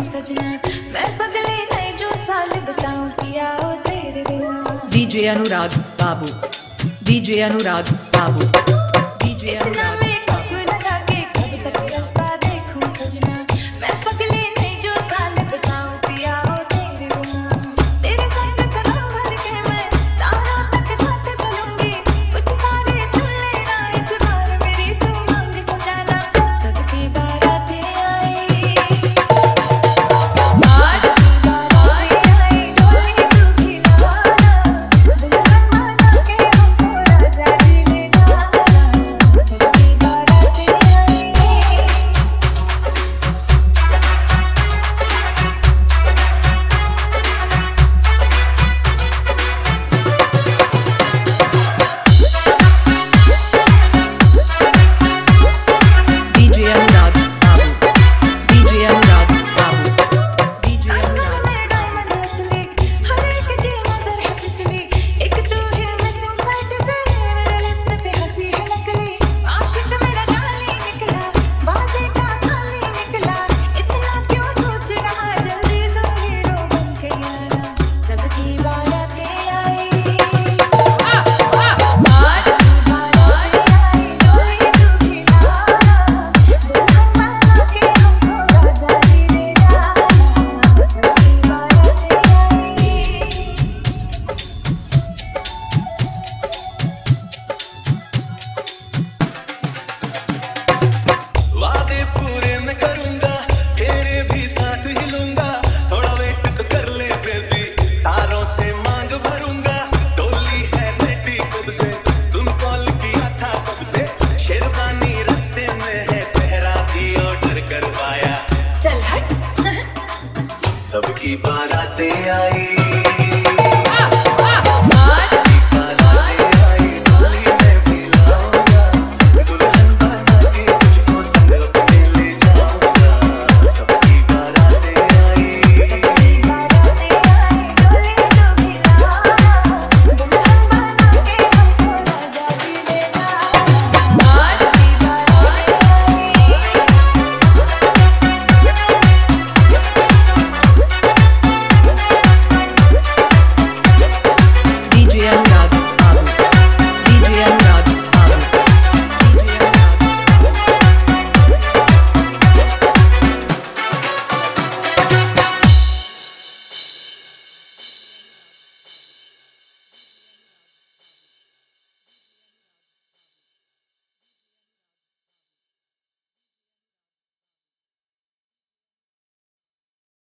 सजना, मैं पगली नहीं जो साल बताऊं पिया ओ तेरे बिना। DJ Anurag Babu, DJ Anurag Babu, DJ Anurag मैं कब लगा के कब तक रास्ता देखूं सजना, मैं पगली नहीं जो साल बताऊं पिया ओ तेरे बिना। तेरे संग कदम भर के मैं तारों तक साथ चलूंगी, कुछ तारे चुन लेना इस बार मेरी तू मांग सजाना। सबकी बारातें आई, आज की बारातें आई, डोली तू खिलाना, दुल्हन बना के हमको राजा जी ले जाना। सबकी बारातें आई। DJ Anurag Babu, DJ Anurag Babu, DJ कानून Anurag में डायमंड असली, हर एक की नजर है फिसली, एक तू है मिसिंग साइट से, मेरे लिप्स पे हंसी है नकली, आशिक मेरा जाली निकला, वादे का खाली निकला, इतना क्यों सोच रहा, जल्दी तू हीरो बन के आना। सबकी बारातें आई, आज की बारातें आई, डोली तू खिलाना, दुल्हन बना के हमको राजा जी ले जाना। सबकी बारातें आई। वादे पूरे मैं करूंगा, तेरे भी साथ ही लूंगा, थोड़ा वेट तो कर ले बेबी, तारों से मांग भरूंगा, डोली है रेडी कब से, तुम कॉल किया था कब से, शेरवानी रास्ते में है, सहरा भी ऑर्डर करवाया। चल हट। सबकी बारातें आई।